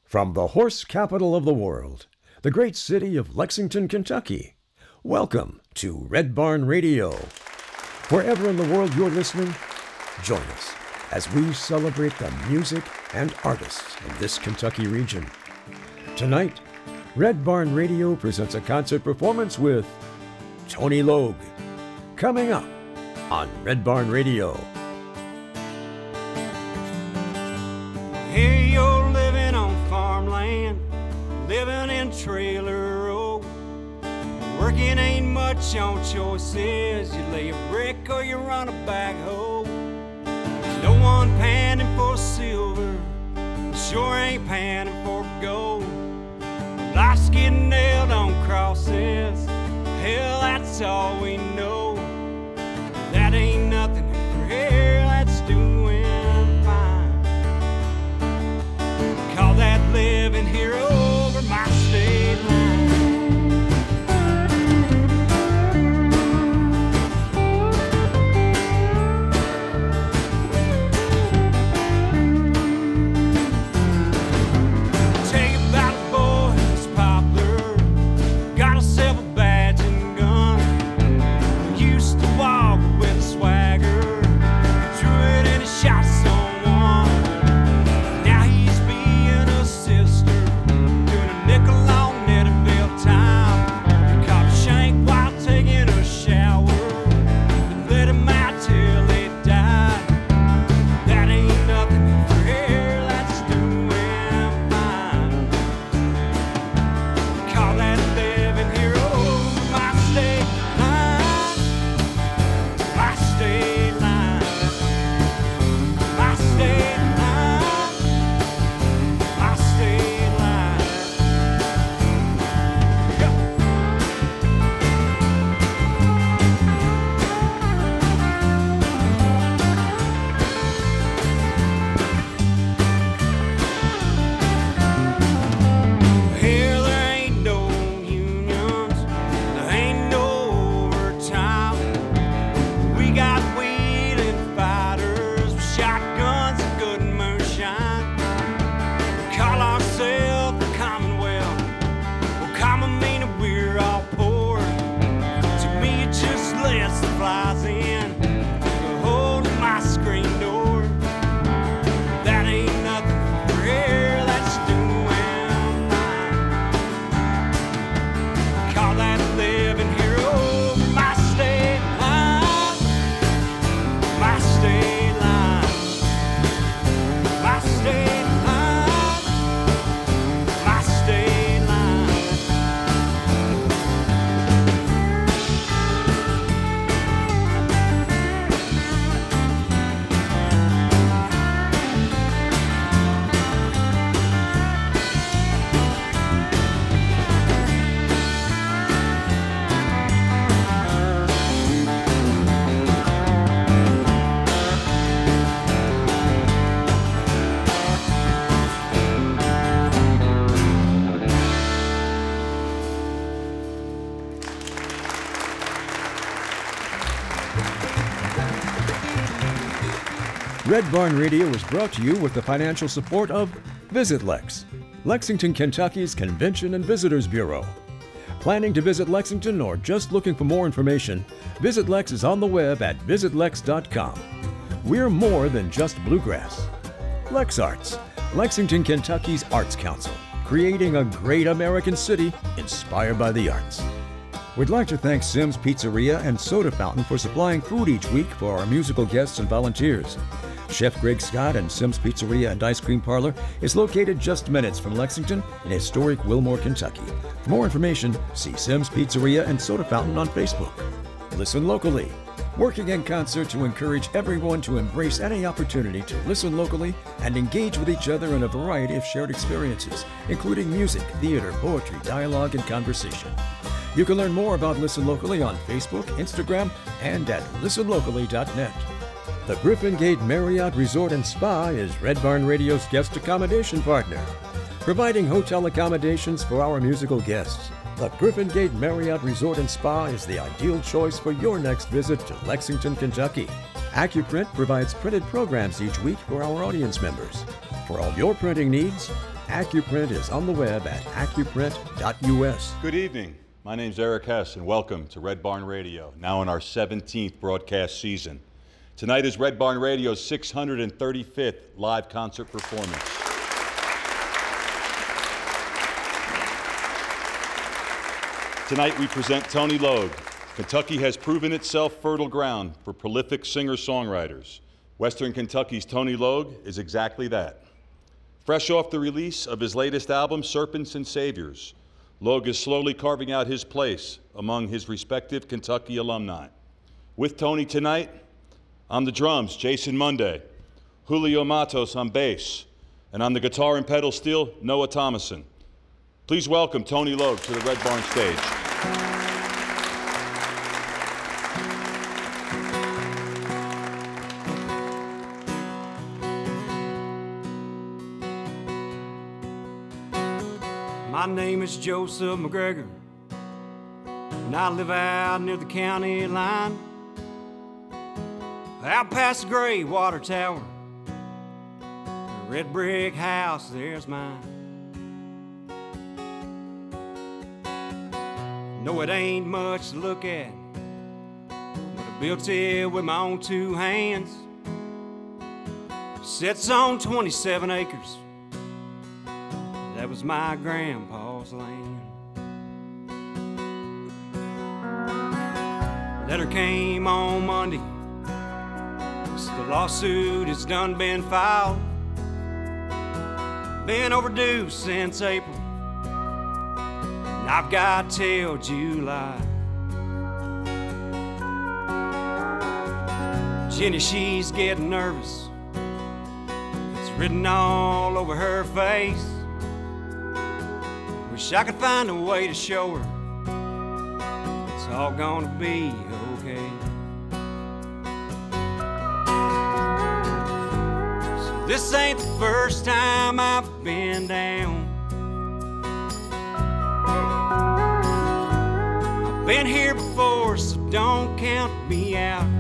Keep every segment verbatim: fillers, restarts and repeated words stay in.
From the horse capital of the world, the great city of Lexington, Kentucky, welcome to Red Barn Radio. Wherever in the world you're listening, join us as we celebrate the music and artists in this Kentucky region. Tonight, Red Barn Radio presents a concert performance with Tony Logue, coming up on Red Barn Radio. Here you're living on farmland, living in trailer road. Working ain't much on choices. You lay a brick or you run a backhoe. No one panning for silver, sure ain't panning for gold. Life's getting nailed on crosses, hell, that's all we know. That ain't nothing for here, that's doing fine. Call that living here over my state line. Red Barn Radio is brought to you with the financial support of Visit Lex, Lexington, Kentucky's Convention and Visitors Bureau. Planning to visit Lexington or just looking for more information, Visit Lex is on the web at visit lex dot com. We're more than just bluegrass. Lex Arts, Lexington, Kentucky's Arts Council, creating a great American city inspired by the arts. We'd like to thank Simms Pizzeria and Soda Fountain for supplying food each week for our musical guests and volunteers. Chef Greg Scott and Simms Pizzeria and Ice Cream Parlor is located just minutes from Lexington in historic Wilmore, Kentucky. For more information, see Simms Pizzeria and Soda Fountain on Facebook. Listen locally, working in concert to encourage everyone to embrace any opportunity to listen locally and engage with each other in a variety of shared experiences, including music, theater, poetry, dialogue, and conversation. You can learn more about Listen Locally on Facebook, Instagram, and at listen locally dot net. The Griffin Gate Marriott Resort and Spa is Red Barn Radio's guest accommodation partner, providing hotel accommodations for our musical guests. The Griffin Gate Marriott Resort and Spa is the ideal choice for your next visit to Lexington, Kentucky. AccuPrint provides printed programs each week for our audience members. For all your printing needs, AccuPrint is on the web at accuprint dot U S. Good evening. My name's Eric Hess, and welcome to Red Barn Radio, now in our seventeenth broadcast season. Tonight is Red Barn Radio's six hundred thirty-fifth live concert performance. Tonight we present Tony Logue. Kentucky has proven itself fertile ground for prolific singer-songwriters. Western Kentucky's Tony Logue is exactly that. Fresh off the release of his latest album, Serpents and Saviors, Logue is slowly carving out his place among his respective Kentucky alumni. With Tony tonight, on the drums, Jason Monday, Julio Matos on bass, and on the guitar and pedal steel, Noah Thomason. Please welcome Tony Logue to the Red Barn stage. My name is Joseph McGregor, and I live out near the county line, out past the gray water tower. The red brick house, there's mine. No, it ain't much to look at, but I built it with my own two hands. Sits on twenty-seven acres. That was my grandpa's land. Letter came on Monday. The lawsuit has done been filed. Been overdue since April, and I've got till July. Jenny, she's getting nervous. It's written all over her face. Wish I could find a way to show her it's all gonna be okay. So this ain't the first time I've been down. I've been here before, so don't count me out.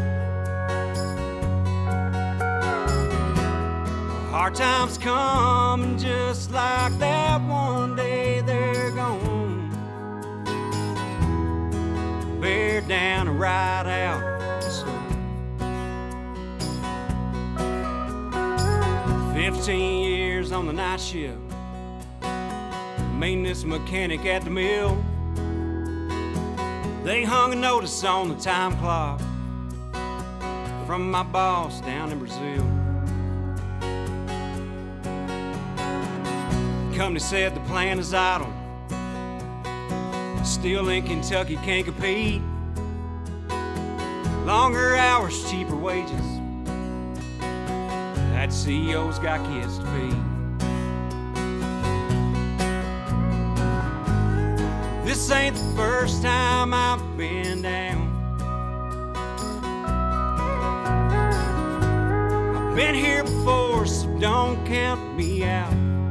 Hard times come, and just like that, one day they're gone. Bear down and ride out the storm. Fifteen years on the night shift, maintenance mechanic at the mill. They hung a notice on the time clock from my boss down in Brazil. Company said the plant is idle. Still in Kentucky can't compete. Longer hours, cheaper wages. That C E O's got kids to feed. This ain't the first time I've been down. I've been here before, so don't count me out.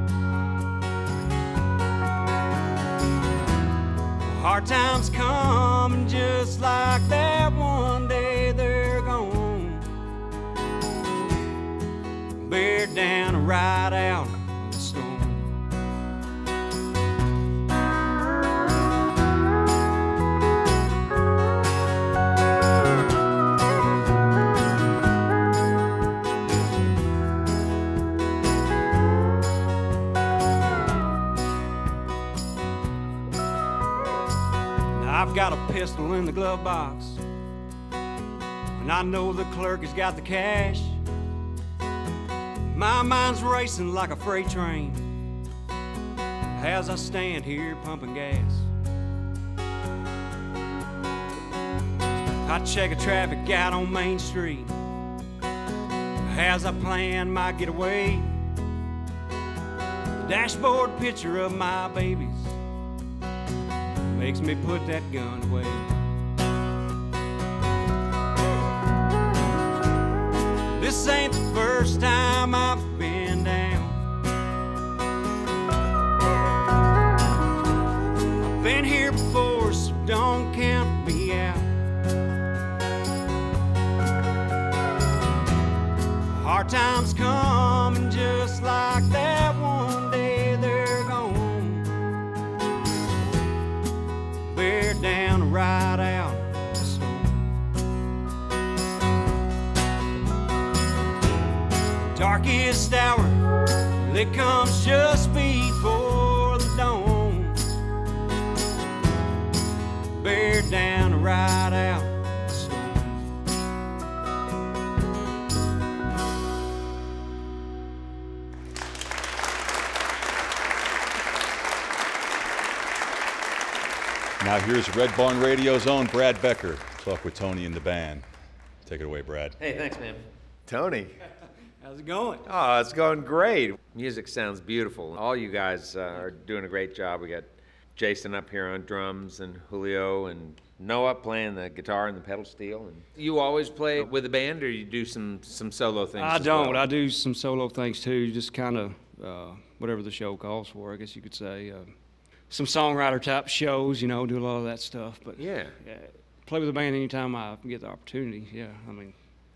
Hard times come, and just like that, one day they're gone. Bear down and ride out the storm. I've got a pistol in the glove box, and I know the clerk has got the cash. My mind's racing like a freight train as I stand here pumping gas. I check a traffic out on Main Street as I plan my getaway. The dashboard picture of my babies makes me put that gun away. This ain't the first time I've been down. I've been here before, so don't count me out. Hard times come, and just like that, one day it comes just before the dawn. Bear down to ride out the storm. Now here's Red Barn Radio's own Brad Becker. Talk with Tony and the band. Take it away, Brad. Hey, thanks, man. Tony. How's it going? Oh, it's going great. Music sounds beautiful. All you guys uh, are doing a great job. We got Jason up here on drums and Julio and Noah playing the guitar and the pedal steel. And you always play with a band, or you do some, some solo things? I as don't. well? I do some solo things too, just kind of uh, whatever the show calls for, I guess you could say. Uh, some songwriter type shows, you know, do a lot of that stuff. But Yeah. yeah, play with a band anytime I get the opportunity. Yeah, I mean,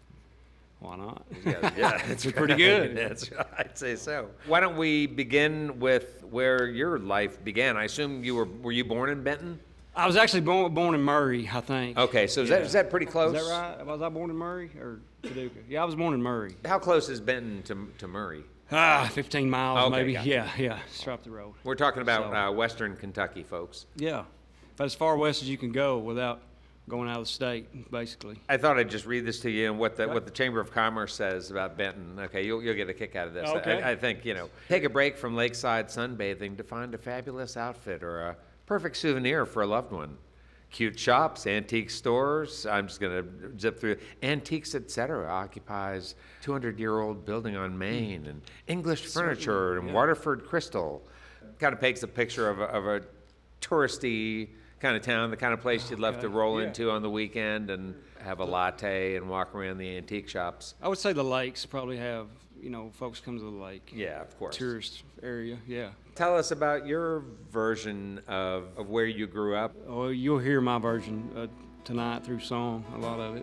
why not? Yeah, yeah, It's pretty good. That's right. I'd say so. Why don't we begin with where your life began? I assume you were were you born in Benton? I was actually born born in Murray, I think. Okay, so is Yeah. that is that pretty close? Is that right? Was I born in Murray or Paducah? Yeah, I was born in Murray. How close is Benton to to Murray? Ah, fifteen miles Okay, maybe. gotcha. Yeah, yeah, straight up the road. We're talking about So- uh, Western Kentucky, folks. Yeah, but as far west as you can go without going out of the state, basically. I thought I'd just read this to you and what the what the Chamber of Commerce says about Benton. Okay, you'll you'll get a kick out of this. Okay. I, I think you know, take a break from lakeside sunbathing to find a fabulous outfit or a perfect souvenir for a loved one. Cute shops, antique stores. I'm just gonna zip through. Antiques, et cetera occupies two hundred year old building on Main, and English furniture and yeah. Waterford crystal. Kind of paints a picture of a, of a touristy kind of town, the kind of place you'd love to Okay, roll yeah. into on the weekend and have a latte and walk around the antique shops. I would say the lakes probably have, you know, folks come to the lake. Yeah, of course. Tourist area, yeah. Tell us about your version of, of where you grew up. Oh, you'll hear my version uh, tonight through song, a lot of it.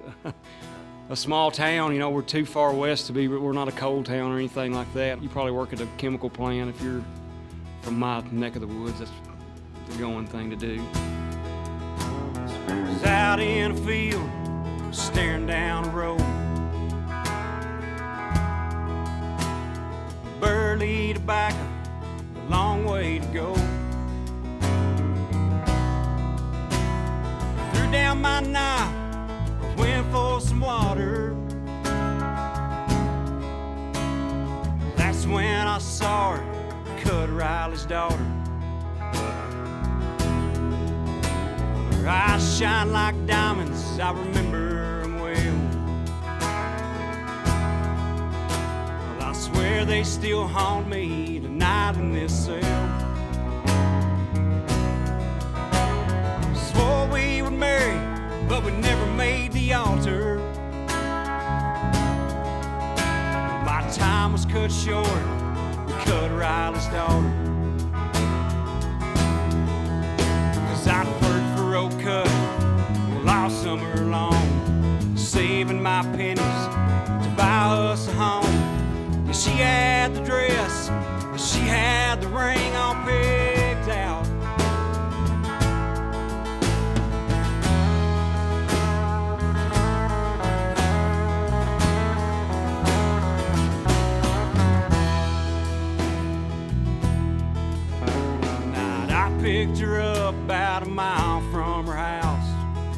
A small town, you know, we're too far west to be, we're not a coal town or anything like that. You probably work at a chemical plant if you're from my neck of the woods. That's the going thing to do. Was out in a field, staring down a road. Burley tobacco, a long way to go. Threw down my knife, went for some water. That's when I saw her, cut Riley's daughter. Her eyes shine like diamonds, I remember them well. Well, I swear they still haunt me tonight in this cell. Swore we would marry, but we never made the altar. My time was cut short, we cut Riley's daughter. Cause I'd worked for Oak Cut well, all summer long, saving my pennies to buy us a home. Yeah, she had the dress, she had the ring all picked out. Picked her up about a mile from her house.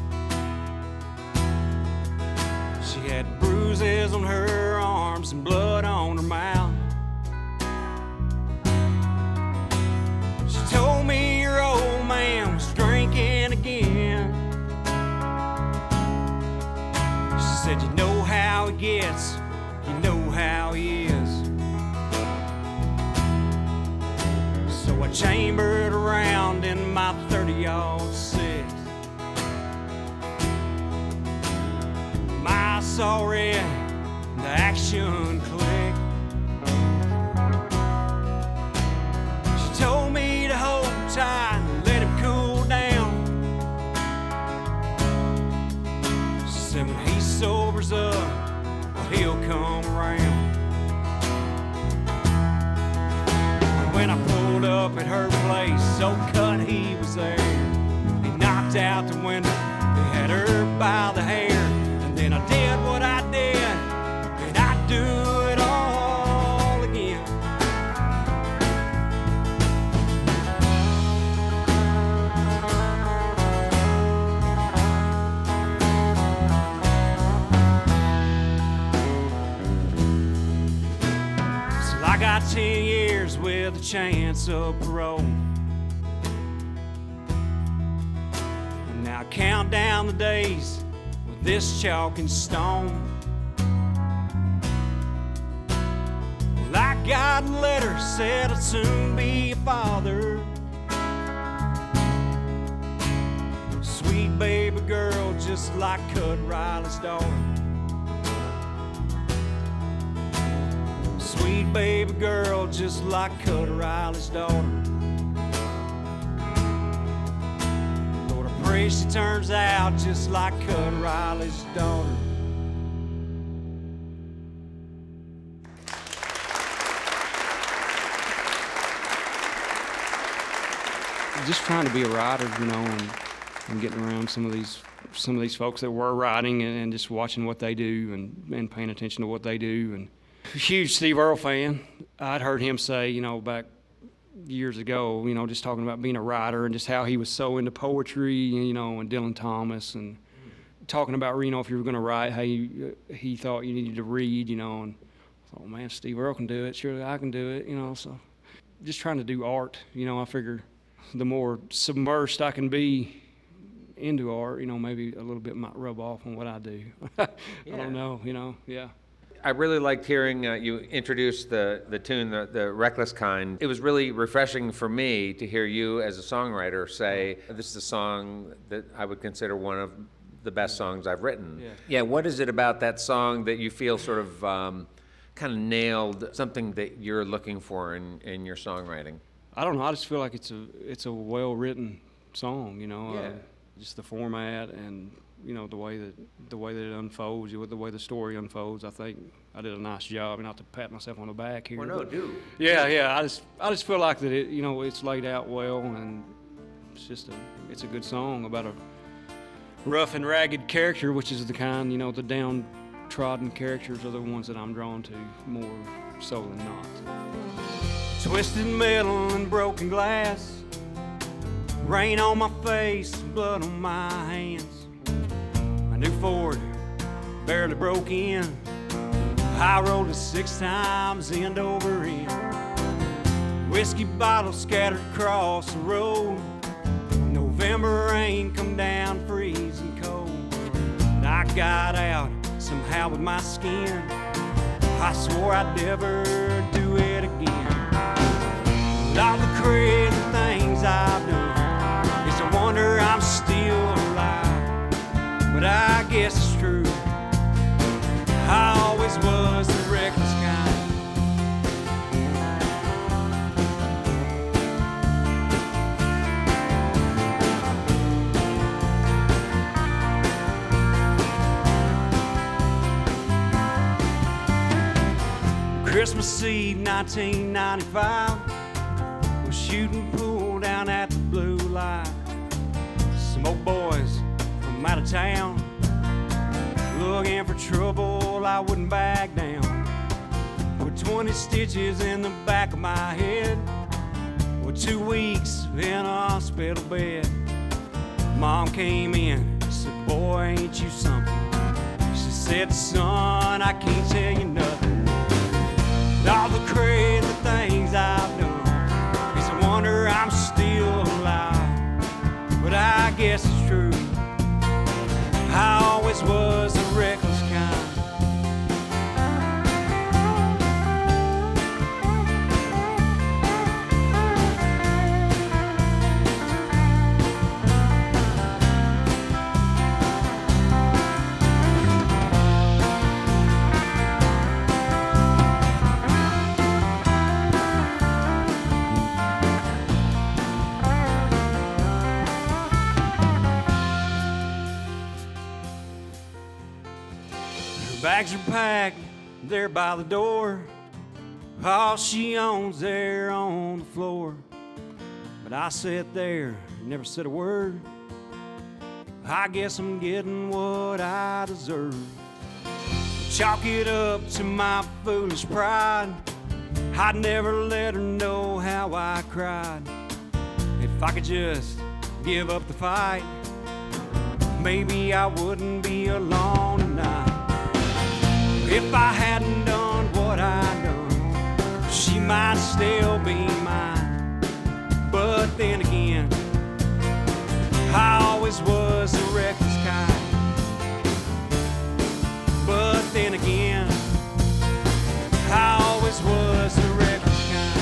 She had bruises on her arms and blood on her mouth. She told me your old man was drinking again. She said, you know how he gets, you know how he is. So I chambered around in my thirty-aught six. My eyes saw red, the action clicked. She told me to hold tight and let him cool down. She said when he sobers up, well, he'll come around. When I pulled up at her place, so cut he was there. He knocked out the window, he had her by the hair. And then I did what I did, and I'd do it all again. the chance of parole. And now count down the days with this chalk and stone. Well, I got a letter said I'd soon be a father. Sweet baby girl just like Cud Riley's daughter. Sweet baby girl just like Cud Riley's daughter. Lord, I pray she turns out just like Cud Riley's daughter. Just trying to be a writer, you know, and, and getting around some of these some of these folks that were writing and, and just watching what they do and, and paying attention to what they do. And huge Steve Earle fan. I'd heard him say, you know, back years ago, you know, just talking about being a writer and just how he was so into poetry, you know, and Dylan Thomas, and talking about, you know, if you were going to write, how you, he thought you needed to read, you know, and I thought, man, Steve Earle can do it. Surely I can do it, you know. So just trying to do art, you know, I figure the more submersed I can be into art, you know, maybe a little bit might rub off on what I do. I Yeah. don't know, you know, yeah. I really liked hearing uh, you introduce the, the tune, the, the Reckless Kind. It was really refreshing for me to hear you as a songwriter say, this is a song that I would consider one of the best songs I've written. Yeah. Yeah, what is it about that song that you feel sort of um, kind of nailed something that you're looking for in, in your songwriting? I don't know, I just feel like it's a it's a well-written song, you know. Yeah. Uh, just the format and, you know, the way that the way that it unfolds, the way the story unfolds. I think I did a nice job, not to pat myself on the back here. Well, no, but- do. Yeah, yeah. I just I just feel like that it, you know, it's laid out well, and it's just a it's a good song about a rough and ragged character, which is the kind, you know, the downtrodden characters are the ones that I'm drawn to more so than not. Twisted metal and broken glass, rain on my face, blood on my hands. My new Ford barely broke in. I rolled it six times end over end. Whiskey bottles scattered across the road. November rain come down freezing cold. But I got out somehow with my skin. I swore I'd never do it again. All the crazy things I've done, it's a wonder I'm still alive. But I guess it's true, I always was the reckless kind. Christmas Eve nineteen ninety-five, shooting pool down at the Blue Light. Some old boys from out of town looking for trouble, I wouldn't back down. Put twenty stitches in the back of my head. With two weeks in a hospital bed. Mom came in, said, boy, ain't you something? She said, son, I can't tell you nothing. All the crazy things I've done, it's a wonder I'm still alive. But I guess it's true, I always was a reckless kind. Bags are packed there by the door. All she owns there on the floor. But I sat there, never said a word. I guess I'm getting what I deserve. Chalk it up to my foolish pride. I'd never let her know how I cried. If I could just give up the fight, maybe I wouldn't be alone tonight. If I hadn't done what I done, she might still be mine. But then again, I always was a reckless kind. But then again, I always was a reckless kind.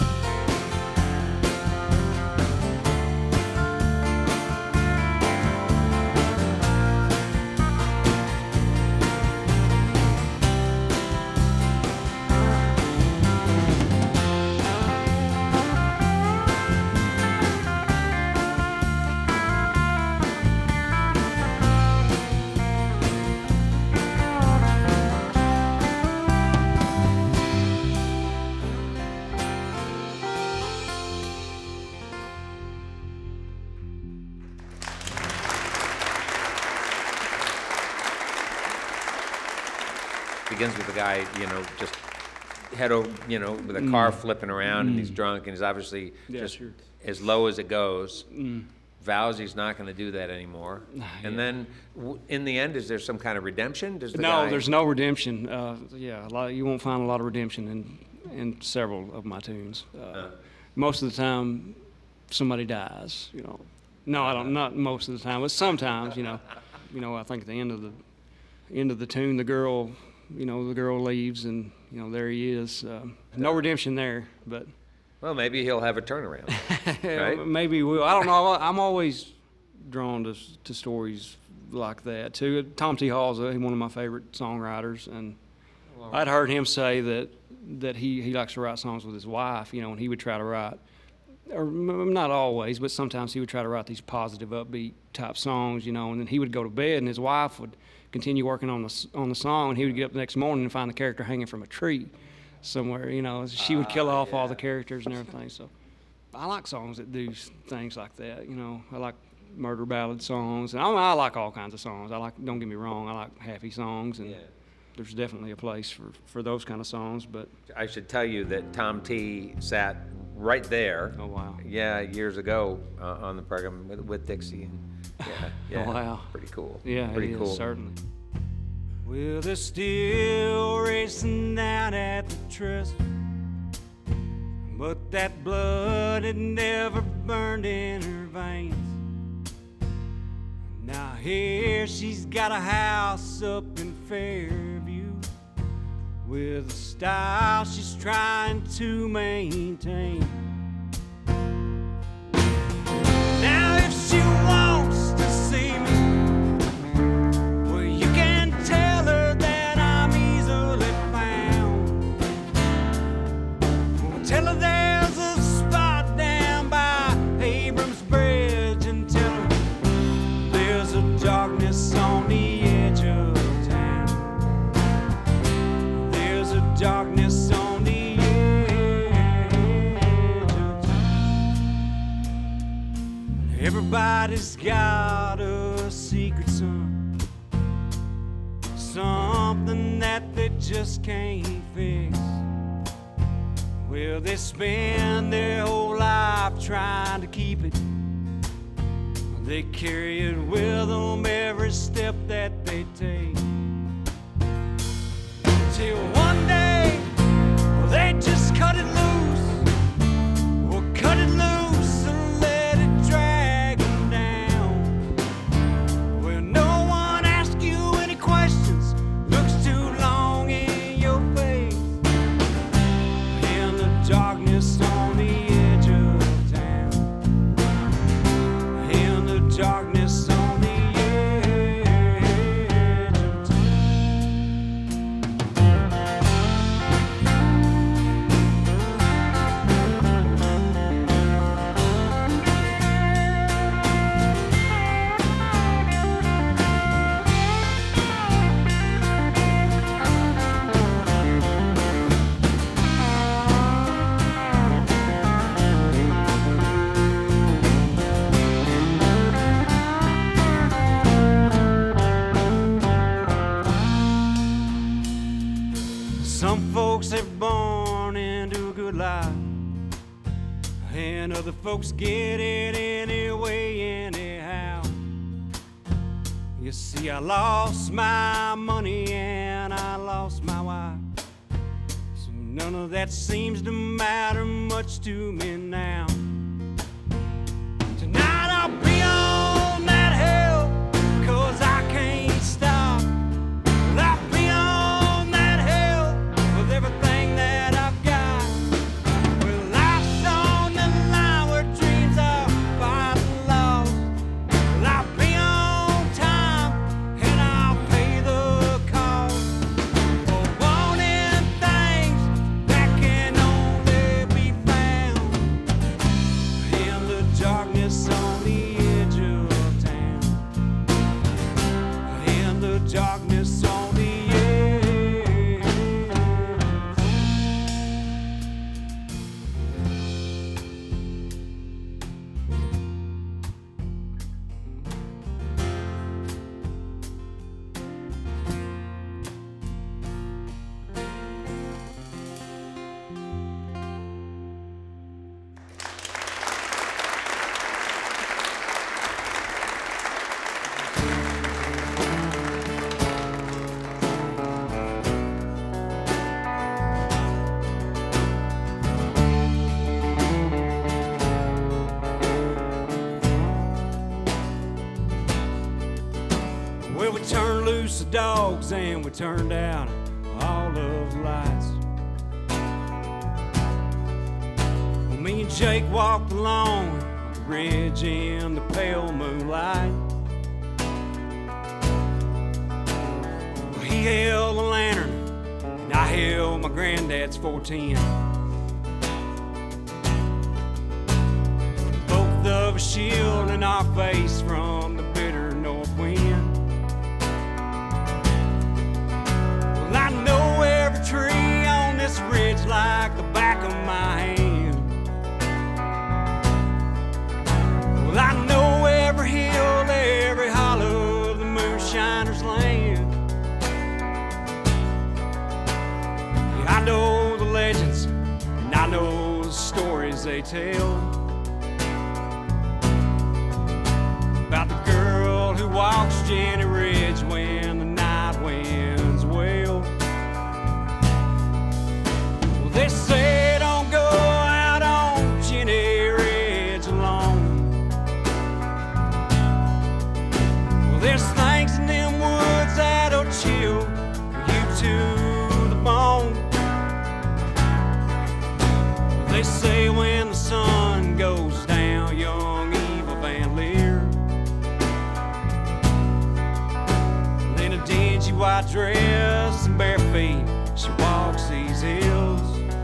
Begins with the guy, you know, just head over, you know, with a car flipping around, and he's drunk, and he's obviously Yeah, just sure. as low as it goes. Vows he's not going to do that anymore. And Yeah. then, w- in the end, is there some kind of redemption? Does the No, guy... there's no redemption. Uh, yeah, a lot, you won't find a lot of redemption in, in several of my tunes. Uh, most of the time, somebody dies, you know. No, I don't, not most of the time, but sometimes, you know. You know, I think at the end of the, end of the tune, the girl, you know, the girl leaves, and, you know, there he is. Uh, no redemption there, but... Well, maybe he'll have a turnaround, right? Maybe we'll. I don't know. I'm always drawn to to stories like that too. Tom T. Hall's a, one of my favorite songwriters, and I'd heard him say that that he, he likes to write songs with his wife. You know, and he would try to write, or m- not always, but sometimes he would try to write these positive, upbeat type songs. You know, and then he would go to bed, and his wife would continue working on the s- on the song, and he would get up the next morning and find the character hanging from a tree somewhere, you know. She would kill off all the characters and everything. So I like songs that do s- things like that, you know. I like murder ballad songs, and I, I like all kinds of songs. I like, don't get me wrong, I like happy songs, and Yeah. there's definitely a place for, for those kind of songs, but I should tell you that Tom T. sat right there. oh wow. Yeah, years ago uh, on the program with, with Dixie. And yeah, yeah. Oh, wow. Pretty cool. Yeah, pretty it cool. is, certainly. Well, they're still racing down at the trestle, but that blood had never burned in her veins. Now here she's got a house up in Fairview with a style she's trying to maintain. Now if she wants to see me, tell her there's a spot down by Abrams Bridge, and tell her there's a darkness on the edge of town. There's a darkness on the edge of town. Everybody's got a secret, son, something that they just can't fix. Well, they spend their whole life trying to keep it. They carry it with them every step that they take. Till one day, well, they just cut it loose. Well, cut it loose and let it drag them down. Well, no one asks you any questions, looks too long in your face. Darkness on the edge of town. In the darkness on the edge of town. Some folks are born into a good life, and other folks get it anyway, anyhow. You see, I lost my money and I lost my wife. So none of that seems to matter much to me now. Tonight I'll be on that hill, 'cause I can't stop. I'll be on that hill with everything that I've got. Well, life's on the line where dreams are finally lost. Well, I'll be on time and I'll pay the cost for wanting things that can only be found in the darkness on the edge of town. In the darkness on the edge. Well, we turned loose the dogs and we turned out all of the lights. Well, me and Jake walked along the ridge in the pale moonlight. Well, he held the lantern and I held my granddad's four ten. Both of us shielding our face from the bitter north wind. Well, I know every tree on this ridge like the back of my hand. Well, I know every hill, every hollow of the moonshiner's land. Yeah, I know the legends and I know the stories they tell about the girl who walks Jenny Ridge when the night winds wail. Well, they say don't go out on Jenny Ridge alone. Well, there's things in them woods that'll chill you to the bone. Well, they say when the sun goes down, young Eva Van Leer, in a dingy white dress and bare feet, she walks these hills.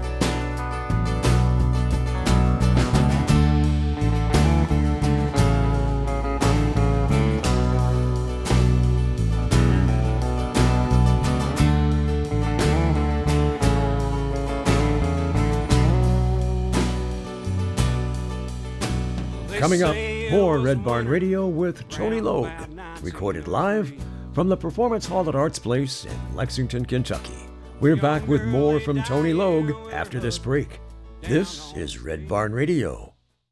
They Coming up, say more it was Red Barn winter Radio with Tony round Logue, about nineteen recorded live from the Performance Hall at Arts Place in Lexington, Kentucky. We're back with more from Tony Logue after this break. This is Red Barn Radio.